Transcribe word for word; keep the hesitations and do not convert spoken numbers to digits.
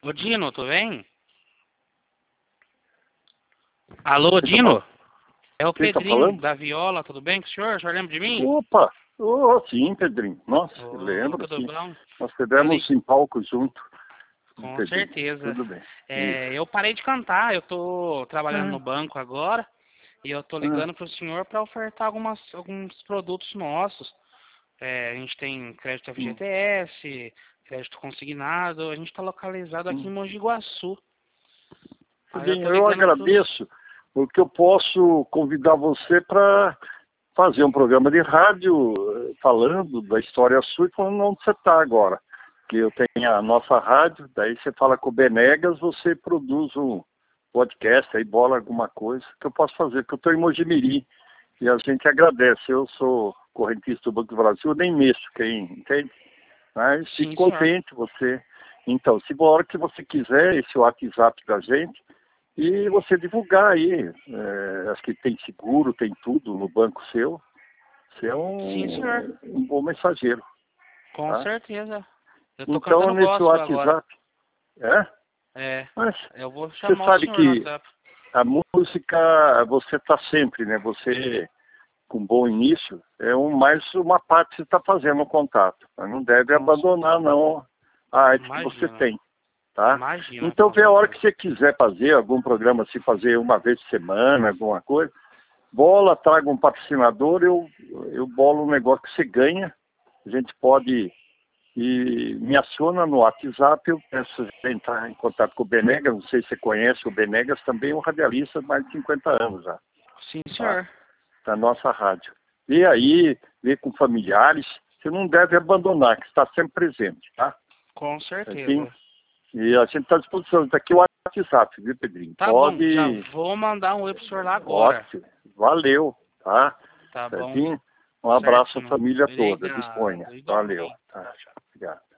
Ô Dino, tudo bem? Alô, Dino? É o Quem tá Pedrinho, falando? da Viola, tudo bem com o senhor? O senhor lembra de mim? Opa! Oh, sim, Pedrinho. Nossa, eu Ô, lembro, tudo sim. bom? Nós Eu tivemos li... em palco junto, Com Pedrinho. certeza. Tudo bem. É, Isso. eu parei de cantar, eu tô trabalhando Ah, no banco agora e eu tô ah, ligando pro senhor para ofertar algumas, alguns produtos nossos. É, a gente tem crédito hum, F G T S, crédito consignado, a gente está localizado aqui em hum. Mogi Guaçu. Aí eu tô Pedrinho, eu ligando pros... agradeço porque eu posso convidar você para fazer um programa de rádio eh, falando da história sua e falando onde você está agora. Que eu tenho a nossa rádio, daí você fala com o Benegas, você produz um podcast, aí bola alguma coisa que eu posso fazer, porque eu estou em Mojimirim e a gente agradece. Eu sou correntista do Banco do Brasil, eu nem mexo, quem entende? Mas fico Sim, senhor. contente você. Então, se a hora que você quiser, esse WhatsApp da gente, e você divulgar aí, é, acho que tem seguro, tem tudo no banco seu. Você é Sim, senhor. um, um bom mensageiro, Com tá? certeza. Eu tô Então, cantando nesse gospel agora. WhatsApp, é? É, Mas eu vou você chamar o sabe senhor no que WhatsApp. a música, você está sempre, né? Você, com bom início, é um, mais uma parte que você está fazendo o contato. Mas não deve Com abandonar, certeza. não, a arte que você Imagina. tem. Tá? Imagina, Então, com vê a hora que certeza. você quiser fazer algum programa, se fazer uma vez por semana, alguma coisa, bola, traga um patrocinador, eu, eu bolo um negócio que você ganha, a gente pode, e me aciona no WhatsApp, eu peço você entrar em contato com o Benegas, não sei se você conhece o Benegas, também é um radialista de mais de cinquenta anos já, Sim, tá? senhor. Da nossa rádio. E aí, vê com familiares, você não deve abandonar, que está sempre presente, tá? Com Assim, certeza. e a gente está à disposição. Está aqui o WhatsApp, viu, Pedrinho? Tá bom, já Pode. vou mandar um oi pro senhor lá agora. Ótimo. Valeu, tá? Tá bom, Certinho? Um abraço à certinho. família toda. Disponha. Obrigado, Valeu. igualmente. Tá, tchau. Obrigado.